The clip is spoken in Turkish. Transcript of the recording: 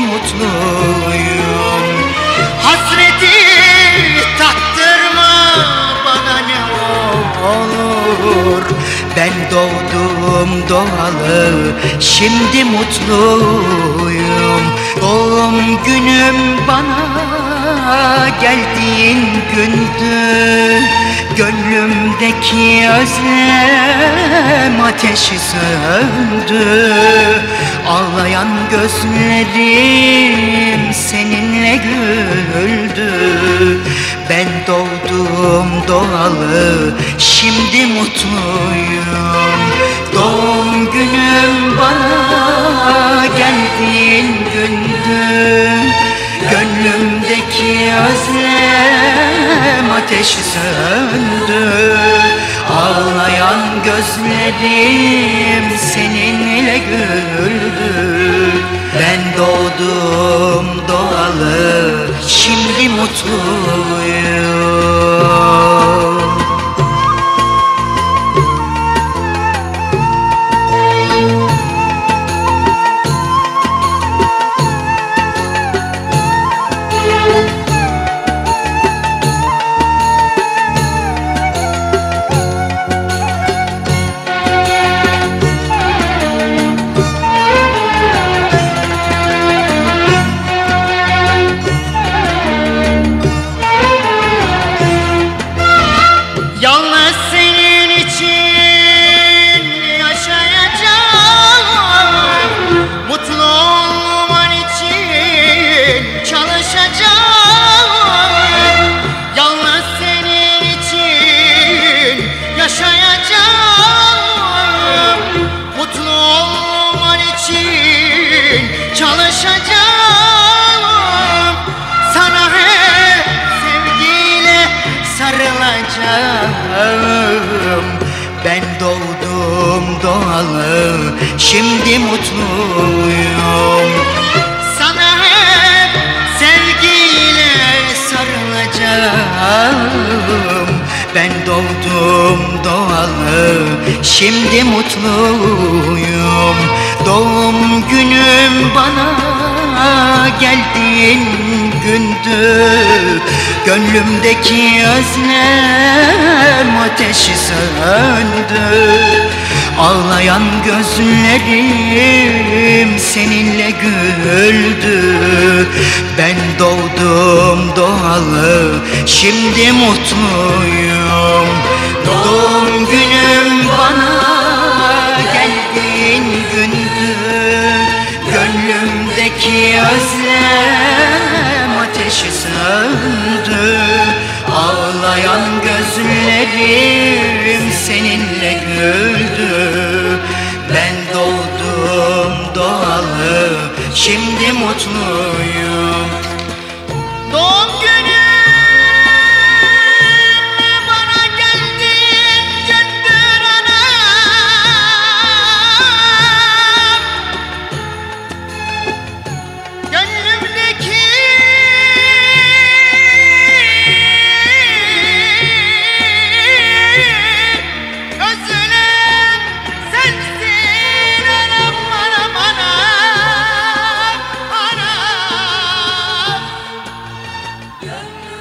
mutluyum. Hasreti tattırma bana ne olur. Ben doğdum doğalı, şimdi mutluyum. Doğum günüm bana geldiğin gündü. Gönlümdeki özlem ateşi söndü. Ağlayan gözlerim seninle güldü. Ben doğdum doğalı, şimdi mutluyum. Doğum günüm bana geldiğin gündü. Gönlümdeki özlem ateşi söndü. Ağlayan gözlerim seninle güldü. Ben doğdum doğalı, şimdi mutluyum. Çalışacağım, sana hep sevgiyle sarılacağım. Ben doğdum doğalı, şimdi mutluyum. Sana hep sevgiyle sarılacağım. Ben doğdum doğalı, şimdi mutluyum. Doğum günüm bana geldiğin gündü. Gönlümdeki özlem ateşi söndü. Ağlayan gözlerim seninle güldü. Ben doğdum doğalı, şimdi mutluyum. Doğum günüm bana geldiğin gündü. Gönlümdeki özlem ateşi söndü. Ağlayan gözlerim seninle güldü. Ben doğdum doğalı, şimdi mutluyum. doğum günüm bana geldiğin gündür anam. Gönlümdeki özlem sensin anam, anam, anam, anam.